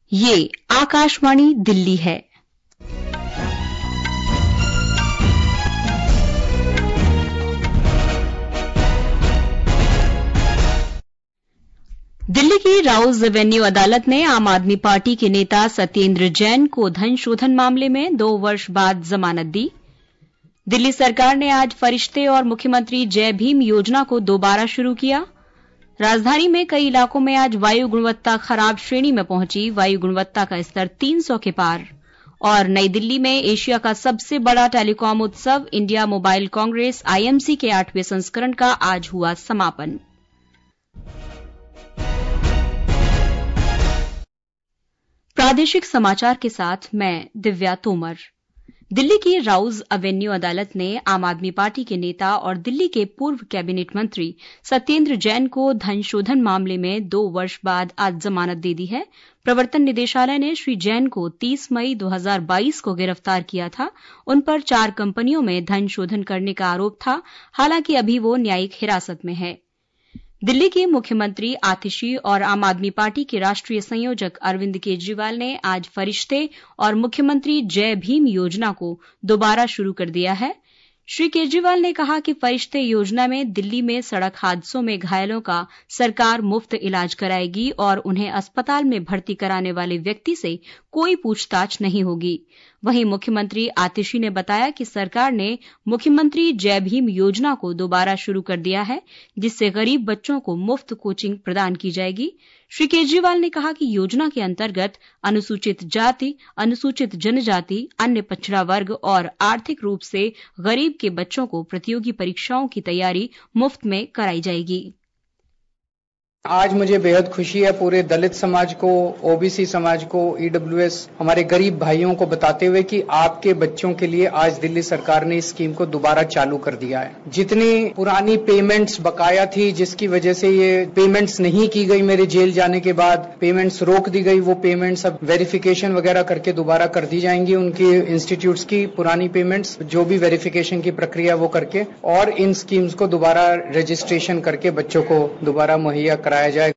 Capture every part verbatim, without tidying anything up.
ये आकाशवाणी दिल्ली है। दिल्ली की राउज एवेन्यू अदालत ने आम आदमी पार्टी के नेता सत्येंद्र जैन को धन शोधन मामले में दो वर्ष बाद जमानत दी। दिल्ली सरकार ने आज फरिश्ते और मुख्यमंत्री जय भीम योजना को दोबारा शुरू किया। राजधानी में कई इलाकों में आज वायु गुणवत्ता खराब श्रेणी में पहुंची। वायु गुणवत्ता का स्तर तीन सौ के पार। और नई दिल्ली में एशिया का सबसे बड़ा टेलीकॉम उत्सव इंडिया मोबाइल कांग्रेस आईएमसी के आठवें संस्करण का आज हुआ समापन। प्रादेशिक समाचार के साथ मैं दिव्या तोमर। दिल्ली की राउज एवेन्यू अदालत ने आम आदमी पार्टी के नेता और दिल्ली के पूर्व कैबिनेट मंत्री सत्येंद्र जैन को धन शोधन मामले में दो वर्ष बाद आज जमानत दे दी है। प्रवर्तन निदेशालय ने श्री जैन को तीस मई दो हज़ार बाईस को गिरफ्तार किया था। उन पर चार कंपनियों में धन शोधन करने का आरोप था। हालांकि अभी वो न्यायिक हिरासत में है। दिल्ली के मुख्यमंत्री आतिशी और आम आदमी पार्टी के राष्ट्रीय संयोजक अरविंद केजरीवाल ने आज फरिश्ते और मुख्यमंत्री जय भीम योजना को दोबारा शुरू कर दिया है। श्री केजरीवाल ने कहा कि फरिश्ते योजना में दिल्ली में सड़क हादसों में घायलों का सरकार मुफ्त इलाज कराएगी और उन्हें अस्पताल में भर्ती कराने वाले व्यक्ति से कोई पूछताछ नहीं होगी। वहीं मुख्यमंत्री आतिशी ने बताया कि सरकार ने मुख्यमंत्री जय भीम योजना को दोबारा शुरू कर दिया है, जिससे गरीब बच्चों को मुफ्त कोचिंग प्रदान की जाएगी। श्री केजरीवाल ने कहा कि योजना के अंतर्गत अनुसूचित जाति, अनुसूचित जनजाति, अन्य पिछड़ा वर्ग और आर्थिक रूप से गरीब के बच्चों को प्रतियोगी परीक्षाओं की तैयारी मुफ्त में कराई जाएगी। आज मुझे बेहद खुशी है पूरे दलित समाज को, ओबीसी समाज को, ईडब्ल्यूएस, हमारे गरीब भाइयों को बताते हुए कि आपके बच्चों के लिए आज दिल्ली सरकार ने इस स्कीम को दोबारा चालू कर दिया है। जितनी पुरानी पेमेंट्स बकाया थी, जिसकी वजह से ये पेमेंट्स नहीं की गई, मेरे जेल जाने के बाद पेमेंट्स रोक दी गई, वो पेमेंट्स अब वेरिफिकेशन वगैरह करके दोबारा कर दी जाएंगी। उनकी इंस्टीट्यूट्स की पुरानी पेमेंट्स जो भी वेरिफिकेशन की प्रक्रिया वो करके और इन स्कीम्स को दोबारा रजिस्ट्रेशन करके बच्चों को दोबारा मुहैया कराया जाए।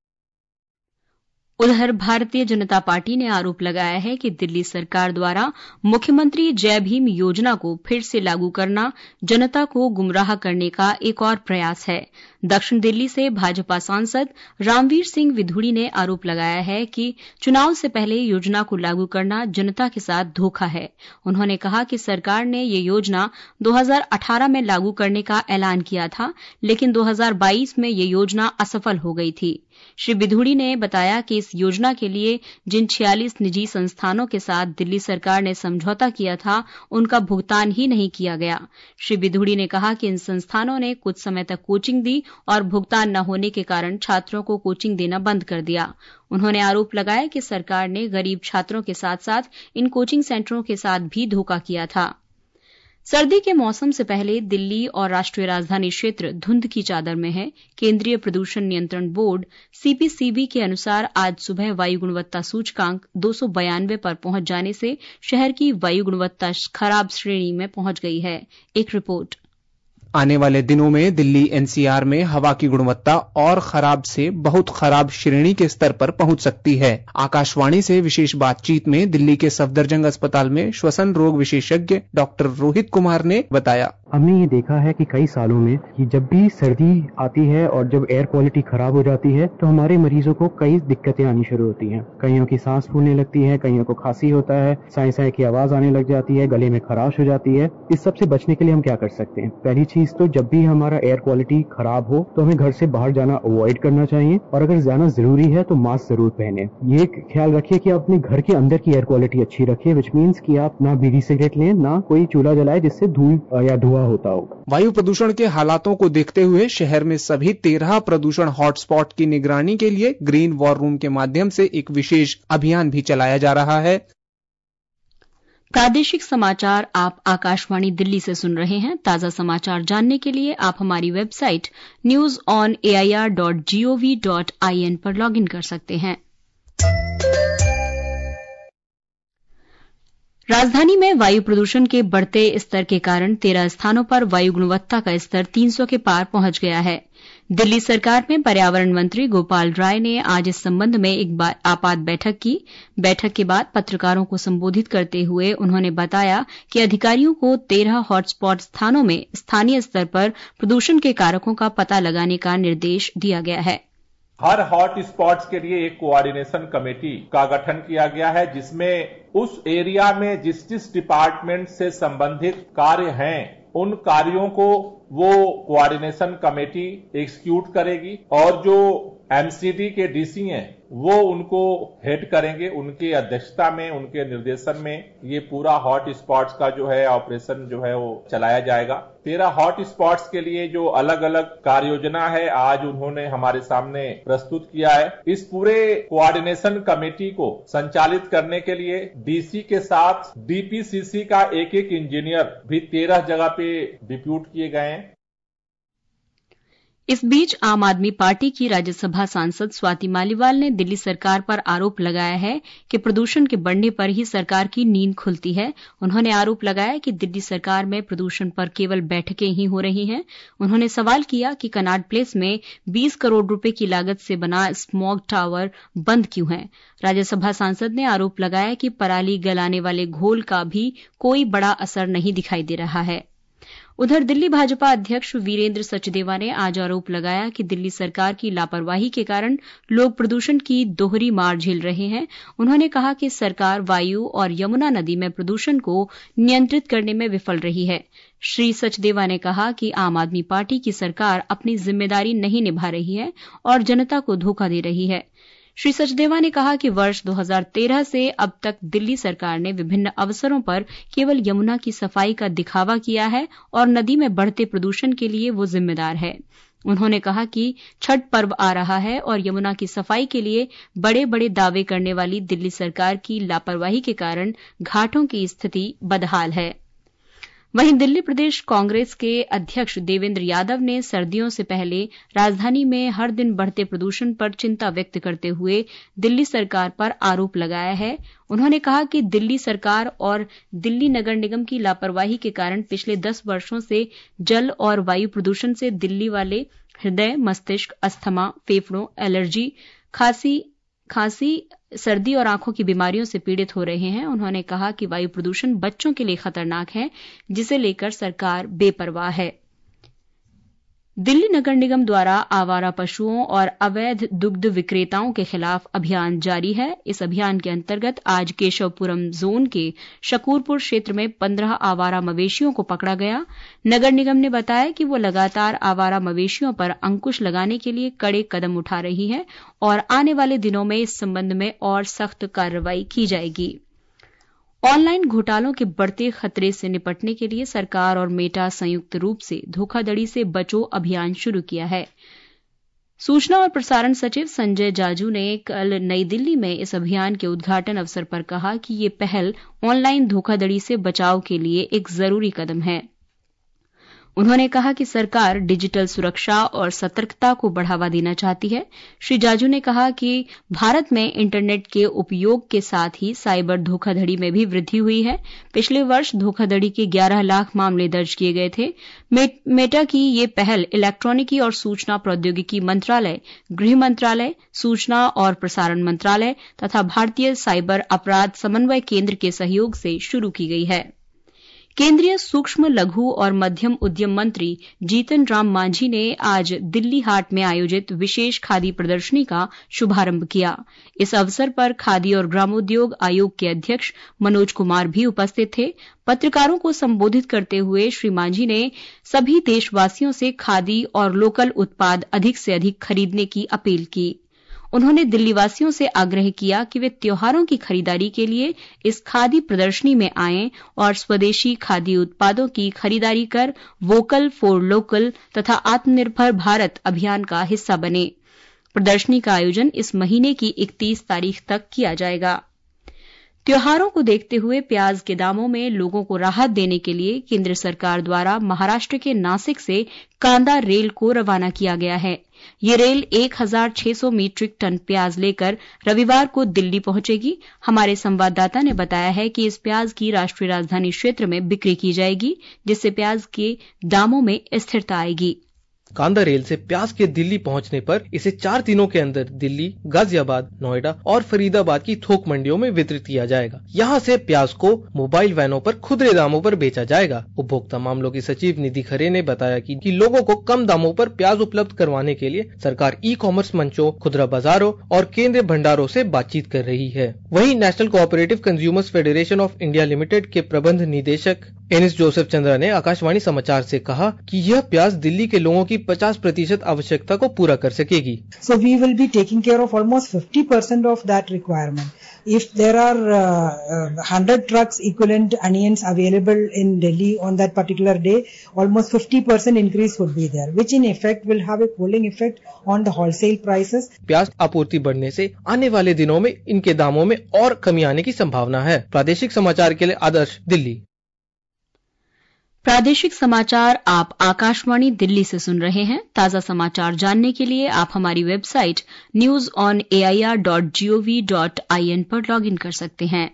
उधर भारतीय जनता पार्टी ने आरोप लगाया है कि दिल्ली सरकार द्वारा मुख्यमंत्री जय भीम योजना को फिर से लागू करना जनता को गुमराह करने का एक और प्रयास है। दक्षिण दिल्ली से भाजपा सांसद रामवीर सिंह विधुड़ी ने आरोप लगाया है कि चुनाव से पहले योजना को लागू करना जनता के साथ धोखा है। उन्होंने कहा कि सरकार ने ये योजना दो हज़ार अठारह में लागू करने का ऐलान किया था, लेकिन दो हज़ार बाईस में ये योजना असफल हो गई थी। श्री विधुड़ी ने बताया कि इस योजना के लिए जिन छियालीस निजी संस्थानों के साथ दिल्ली सरकार ने समझौता किया था, उनका भुगतान ही नहीं किया गया। श्री विधुड़ी ने कहा कि इन संस्थानों ने कुछ समय तक कोचिंग दी और भुगतान न होने के कारण छात्रों को कोचिंग देना बंद कर दिया। उन्होंने आरोप लगाया कि सरकार ने गरीब छात्रों के साथ साथ इन कोचिंग सेंटरों के साथ भी धोखा किया था। सर्दी के मौसम से पहले दिल्ली और राष्ट्रीय राजधानी क्षेत्र धुंध की चादर में है। केंद्रीय प्रदूषण नियंत्रण बोर्ड सीपीसीबी के अनुसार आज सुबह वायु गुणवत्ता सूचकांक दो सौ बयानवे पर पहुंच जाने से शहर की वायु गुणवत्ता खराब श्रेणी में पहुंच गई है। एक रिपोर्ट। आने वाले दिनों में दिल्ली एनसीआर में हवा की गुणवत्ता और खराब से बहुत खराब श्रेणी के स्तर पर पहुंच सकती है। आकाशवाणी से विशेष बातचीत में दिल्ली के सफदरजंग अस्पताल में श्वसन रोग विशेषज्ञ डॉक्टर रोहित कुमार ने बताया, हमने ये देखा है कि कई सालों में कि जब भी सर्दी आती है और जब एयर क्वालिटी खराब हो जाती है तो हमारे मरीजों को कई दिक्कतें आनी शुरू होती हैं। कईयों की सांस फूलने लगती है, कईयों को खांसी होता है, साए साए की आवाज आने लग जाती है, गले में खराश हो जाती है। इस सब से बचने के लिए हम क्या कर सकते हैं? पहली चीज तो जब भी हमारा एयर क्वालिटी खराब हो तो हमें घर से बाहर जाना अवॉइड करना चाहिए और अगर जाना जरूरी है तो मास्क जरूर पहने। ये ख्याल रखिए कि अपने घर के अंदर की एयर क्वालिटी अच्छी रखिए, विच मीन्स कि आप ना बीड़ी सिगरेट लें, ना कोई चूल्हा जलाए जिससे धूल या धुआं होता हो। वायु प्रदूषण के हालातों को देखते हुए शहर में सभी तेरह प्रदूषण हॉटस्पॉट की निगरानी के लिए ग्रीन वॉर रूम के माध्यम से एक विशेष अभियान भी चलाया जा रहा है। प्रादेशिक समाचार आप आकाशवाणी दिल्ली से सुन रहे हैं। ताजा समाचार जानने के लिए आप हमारी website news on A I R dot G O V dot I N पर लॉग इन कर सकते हैं। राजधानी में वायु प्रदूषण के बढ़ते स्तर के कारण तेरह स्थानों पर वायु गुणवत्ता का स्तर तीन सौ के पार पहुंच गया है। दिल्ली सरकार में पर्यावरण मंत्री गोपाल राय ने आज इस संबंध में एक आपात बैठक की। बैठक के बाद पत्रकारों को संबोधित करते हुए उन्होंने बताया कि अधिकारियों को तेरह हॉटस्पॉट स्थानों में स्थानीय स्तर पर प्रदूषण के कारकों का पता लगाने का निर्देश दिया गया है। हर हॉट स्पॉट्स के लिए एक कोऑर्डिनेशन कमेटी का गठन किया गया है, जिसमें उस एरिया में जिस जिस डिपार्टमेंट से संबंधित कार्य हैं उन कार्यों को वो कोऑर्डिनेशन कमेटी एग्जीक्यूट करेगी और जो एमसीडी के डीसी हैं वो उनको हेड करेंगे। उनकी अध्यक्षता में, उनके निर्देशन में ये पूरा हॉट स्पॉट्स का जो है ऑपरेशन जो है वो चलाया जाएगा। तेरह हॉट स्पॉट्स के लिए जो अलग अलग कार्य योजना है आज उन्होंने हमारे सामने प्रस्तुत किया है। इस पूरे कोऑर्डिनेशन कमेटी को संचालित करने के लिए डीसी के साथ डीपीसीसी का एक एक इंजीनियर भी तेरह जगह पे डिप्यूट किए गए हैं। इस बीच आम आदमी पार्टी की राज्यसभा सांसद स्वाति मालीवाल ने दिल्ली सरकार पर आरोप लगाया है कि प्रदूषण के बढ़ने पर ही सरकार की नींद खुलती है। उन्होंने आरोप लगाया कि दिल्ली सरकार में प्रदूषण पर केवल बैठकें ही हो रही हैं। उन्होंने सवाल किया कि कनॉट प्लेस में बीस करोड़ रुपए की लागत से बना स्मॉग टावर बंद क्यों है। राज्यसभा सांसद ने आरोप लगाया कि पराली गलाने वाले घोल का भी कोई बड़ा असर नहीं दिखाई दे रहा है। उधर दिल्ली भाजपा अध्यक्ष वीरेंद्र सचदेवा ने आज आरोप लगाया कि दिल्ली सरकार की लापरवाही के कारण लोग प्रदूषण की दोहरी मार झेल रहे हैं। उन्होंने कहा कि सरकार वायु और यमुना नदी में प्रदूषण को नियंत्रित करने में विफल रही है। श्री सचदेवा ने कहा कि आम आदमी पार्टी की सरकार अपनी जिम्मेदारी नहीं निभा रही है और जनता को धोखा दे रही है। श्री सचदेवा ने कहा कि वर्ष दो हज़ार तेरह से अब तक दिल्ली सरकार ने विभिन्न अवसरों पर केवल यमुना की सफाई का दिखावा किया है और नदी में बढ़ते प्रदूषण के लिए वो जिम्मेदार है। उन्होंने कहा कि छठ पर्व आ रहा है और यमुना की सफाई के लिए बड़े बड़े दावे करने वाली दिल्ली सरकार की लापरवाही के कारण घाटों की स्थिति बदहाल है। वहीं दिल्ली प्रदेश कांग्रेस के अध्यक्ष देवेंद्र यादव ने सर्दियों से पहले राजधानी में हर दिन बढ़ते प्रदूषण पर चिंता व्यक्त करते हुए दिल्ली सरकार पर आरोप लगाया है। उन्होंने कहा कि दिल्ली सरकार और दिल्ली नगर निगम की लापरवाही के कारण पिछले दस वर्षों से जल और वायु प्रदूषण से दिल्ली वाले हृदय, मस्तिष्क, अस्थमा, फेफड़ों, एलर्जी, खांसी खांसी सर्दी और आंखों की बीमारियों से पीड़ित हो रहे हैं। उन्होंने कहा कि वायु प्रदूषण बच्चों के लिए खतरनाक है, जिसे लेकर सरकार बेपरवाह है। दिल्ली नगर निगम द्वारा आवारा पशुओं और अवैध दुग्ध विक्रेताओं के खिलाफ अभियान जारी है। इस अभियान के अंतर्गत आज केशवपुरम जोन के शकूरपुर क्षेत्र में पंद्रह आवारा मवेशियों को पकड़ा गया। नगर निगम ने बताया कि वो लगातार आवारा मवेशियों पर अंकुश लगाने के लिए कड़े कदम उठा रही है और आने वाले दिनों में इस संबंध में और सख्त कार्रवाई की जाएगी। ऑनलाइन घोटालों के बढ़ते खतरे से निपटने के लिए सरकार और मेटा संयुक्त रूप से धोखाधड़ी से बचो अभियान शुरू किया है। सूचना और प्रसारण सचिव संजय जाजू ने कल नई दिल्ली में इस अभियान के उद्घाटन अवसर पर कहा कि ये पहल ऑनलाइन धोखाधड़ी से बचाव के लिए एक जरूरी कदम है। उन्होंने कहा कि सरकार डिजिटल सुरक्षा और सतर्कता को बढ़ावा देना चाहती है। श्री जाजू ने कहा कि भारत में इंटरनेट के उपयोग के साथ ही साइबर धोखाधड़ी में भी वृद्धि हुई है। पिछले वर्ष धोखाधड़ी के ग्यारह लाख मामले दर्ज किए गए थे। मे, मेटा की ये पहल इलेक्ट्रॉनिकी और सूचना प्रौद्योगिकी मंत्रालय, गृह मंत्रालय, सूचना और प्रसारण मंत्रालय तथा भारतीय साइबर अपराध समन्वय केंद्र के सहयोग से शुरू की गई है। केंद्रीय सूक्ष्म, लघु और मध्यम उद्यम मंत्री जीतन राम मांझी ने आज दिल्ली हाट में आयोजित विशेष खादी प्रदर्शनी का शुभारंभ किया। इस अवसर पर खादी और ग्रामोद्योग आयोग के अध्यक्ष मनोज कुमार भी उपस्थित थे। पत्रकारों को संबोधित करते हुए श्री मांझी ने सभी देशवासियों से खादी और लोकल उत्पाद अधिक से अधिक खरीदने की अपील की। उन्होंने दिल्लीवासियों से आग्रह किया कि वे त्योहारों की खरीदारी के लिए इस खादी प्रदर्शनी में आएं और स्वदेशी खादी उत्पादों की खरीदारी कर वोकल फॉर लोकल तथा आत्मनिर्भर भारत अभियान का हिस्सा बने। प्रदर्शनी का आयोजन इस महीने की इकतीस तारीख तक किया जाएगा। त्योहारों को देखते हुए प्याज के दामों में लोगों को राहत देने के लिए केंद्र सरकार द्वारा महाराष्ट्र के नासिक से कांदा रेल को रवाना किया गया है। ये रेल एक हज़ार छह सौ मीट्रिक टन प्याज लेकर रविवार को दिल्ली पहुंचेगी। हमारे संवाददाता ने बताया है कि इस प्याज की राष्ट्रीय राजधानी क्षेत्र में बिक्री की जाएगी, जिससे प्याज के दामों में स्थिरता आएगी। कांदा रेल से प्याज के दिल्ली पहुंचने पर इसे चार दिनों के अंदर दिल्ली, गाजियाबाद, नोएडा और फरीदाबाद की थोक मंडियों में वितरित किया जाएगा। यहां से प्याज को मोबाइल वैनों पर खुदरे दामों पर बेचा जाएगा। उपभोक्ता मामलों की सचिव निधि खरे ने बताया कि, कि लोगों को कम दामों पर प्याज उपलब्ध करवाने के लिए सरकार ई कॉमर्स मंचों, खुदरा बाजारों और केंद्रीय भंडारों से बातचीत कर रही है। वहीं national cooperative consumers federation of India limited के प्रबंध निदेशक एनिस जोसेफ चंद्रा ने आकाशवाणी समाचार से कहा कि यह प्याज दिल्ली के लोगों की पचास प्रतिशत आवश्यकता को पूरा कर सकेगी। So we will be taking care of almost fifty percent of that requirement. If there are uh, uh, one hundred trucks equivalent onions available in Delhi on that particular day, almost fifty percent increase would be there, which in effect will have a cooling effect on the wholesale prices. प्याज आपूर्ति बढ़ने से आने वाले दिनों में इनके दामों में और कमी आने की संभावना है। प्रादेशिक समाचार के लिए आदर्श, दिल्ली। प्रादेशिक समाचार आप आकाशवाणी दिल्ली से सुन रहे हैं। ताजा समाचार जानने के लिए आप हमारी website news on A I R dot G O V dot I N पर लॉग इन कर सकते हैं।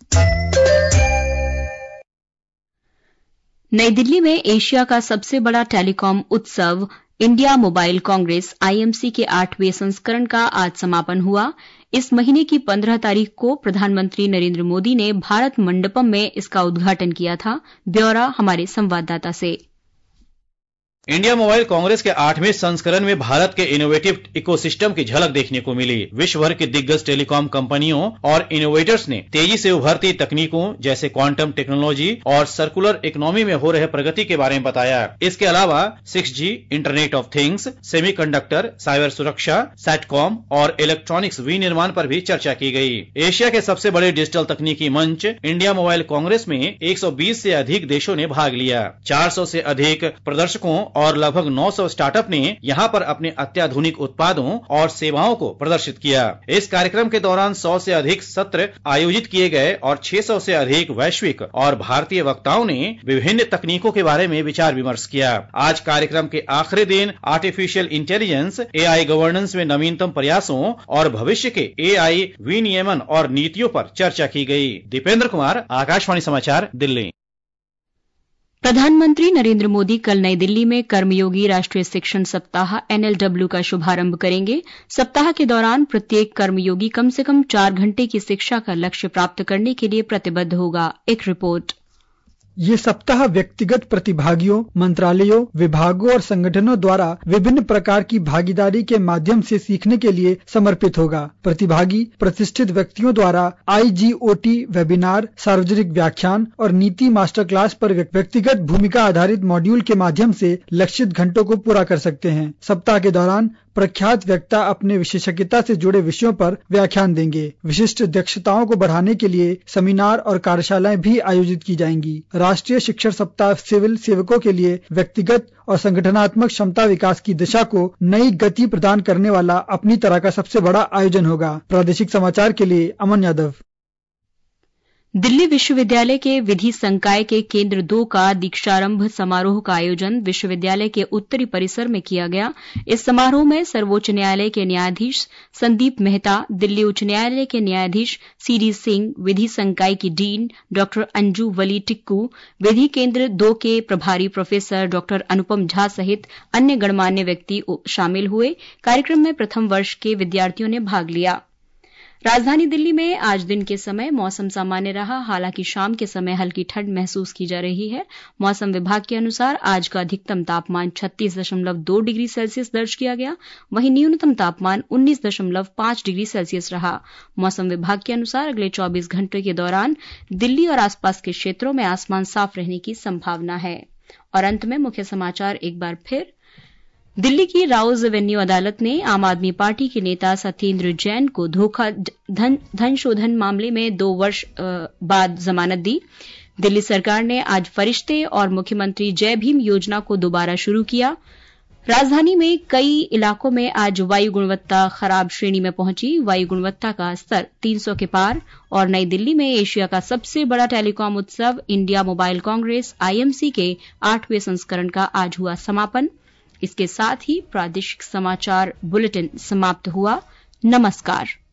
नई दिल्ली में एशिया का सबसे बड़ा टेलीकॉम उत्सव India mobile congress I M C के आठवें संस्करण का आज समापन हुआ। इस महीने की पंद्रह तारीख को प्रधानमंत्री नरेंद्र मोदी ने भारत मंडपम में इसका उद्घाटन किया था। ब्यौरा हमारे संवाददाता से। इंडिया मोबाइल कांग्रेस के आठवें संस्करण में भारत के इनोवेटिव इकोसिस्टम की झलक देखने को मिली। विश्व भर की दिग्गज टेलीकॉम कंपनियों और इनोवेटर्स ने तेजी से उभरती तकनीकों जैसे क्वांटम टेक्नोलॉजी और सर्कुलर इकोनॉमी में हो रहे प्रगति के बारे में बताया। इसके अलावा six G, internet of things, semiconductor, cyber सुरक्षा, सैटकॉम और इलेक्ट्रॉनिक्स विनिर्माण पर भी चर्चा की गई। एशिया के सबसे बड़े डिजिटल तकनीकी मंच इंडिया मोबाइल कांग्रेस में एक सौ बीस से अधिक देशों ने भाग लिया। चार सौ से अधिक प्रदर्शकों और लगभग नौ सौ स्टार्टअप ने यहां पर अपने अत्याधुनिक उत्पादों और सेवाओं को प्रदर्शित किया। इस कार्यक्रम के दौरान सौ से अधिक सत्र आयोजित किए गए और छह सौ से अधिक वैश्विक और भारतीय वक्ताओं ने विभिन्न तकनीकों के बारे में विचार विमर्श किया। आज कार्यक्रम के आखिरी दिन artificial intelligence, A I governance में नवीनतम प्रयासों और भविष्य के ए आई विनियमन और नीतियों पर चर्चा की गई। दीपेंद्र कुमार, आकाशवाणी समाचार, दिल्ली। प्रधानमंत्री नरेंद्र मोदी कल नई दिल्ली में कर्मयोगी राष्ट्रीय शिक्षण सप्ताह एन एल डब्ल्यू का शुभारंभ करेंगे। सप्ताह के दौरान प्रत्येक कर्मयोगी कम से कम चार घंटे की शिक्षा का लक्ष्य प्राप्त करने के लिए प्रतिबद्ध होगा। एक रिपोर्ट। ये सप्ताह व्यक्तिगत प्रतिभागियों, मंत्रालयों, विभागों और संगठनों द्वारा विभिन्न प्रकार की भागीदारी के माध्यम से सीखने के लिए समर्पित होगा। प्रतिभागी प्रतिष्ठित व्यक्तियों द्वारा आई जी ओ टी वेबिनार, सार्वजनिक व्याख्यान और नीति मास्टर क्लास पर व्यक्तिगत भूमिका आधारित मॉड्यूल के माध्यम से लक्षित घंटों को पूरा कर सकते हैं। सप्ताह के दौरान प्रख्यात वक्ता अपने विशेषज्ञता से जुड़े विषयों पर व्याख्यान देंगे। विशिष्ट दक्षताओं को बढ़ाने के लिए सेमिनार और कार्यशालाएं भी आयोजित की जाएंगी। राष्ट्रीय शिक्षण सप्ताह सिविल सेवकों के लिए व्यक्तिगत और संगठनात्मक क्षमता विकास की दिशा को नई गति प्रदान करने वाला अपनी तरह का सबसे बड़ा आयोजन होगा। प्रादेशिक समाचार के लिए अमन यादव। दिल्ली विश्वविद्यालय के विधि संकाय के केंद्र दो का दीक्षारंभ समारोह का आयोजन विश्वविद्यालय के उत्तरी परिसर में किया गया। इस समारोह में सर्वोच्च न्यायालय के न्यायाधीश संदीप मेहता, दिल्ली उच्च न्यायालय के न्यायाधीश सी डी सिंह, विधि संकाय की डीन डॉक्टर अंजू वली टिक्कू, विधि केंद्र दो के प्रभारी प्रोफेसर डॉक्टर अनुपम झा सहित अन्य गणमान्य व्यक्ति शामिल हुए। कार्यक्रम में प्रथम वर्ष के विद्यार्थियों ने भाग लिया। राजधानी दिल्ली में आज दिन के समय मौसम सामान्य रहा, हालांकि शाम के समय हल्की ठंड महसूस की जा रही है। मौसम विभाग के अनुसार आज का अधिकतम तापमान छत्तीस दशमलव दो डिग्री सेल्सियस दर्ज किया गया, वहीं न्यूनतम तापमान उन्नीस दशमलव पांच डिग्री सेल्सियस रहा। मौसम विभाग के अनुसार अगले चौबीस घंटे के दौरान दिल्ली और आसपास के क्षेत्रों में आसमान साफ रहने की संभावना है। और अंत में मुख्य समाचार एक बार फिर। दिल्ली की राउज एवेन्यू अदालत ने आम आदमी पार्टी के नेता सत्येंद्र जैन को धोखा धन, धन शोधन मामले में दो वर्ष बाद जमानत दी। दिल्ली सरकार ने आज फरिश्ते और मुख्यमंत्री जय भीम योजना को दोबारा शुरू किया। राजधानी में कई इलाकों में आज वायु गुणवत्ता खराब श्रेणी में पहुंची। वायु गुणवत्ता का स्तर तीन सौ के पार। और नई दिल्ली में एशिया का सबसे बड़ा टेलीकॉम उत्सव India mobile congress I M C के आठवें संस्करण का आज हुआ समापन। इसके साथ ही प्रादेशिक समाचार बुलेटिन समाप्त हुआ। नमस्कार।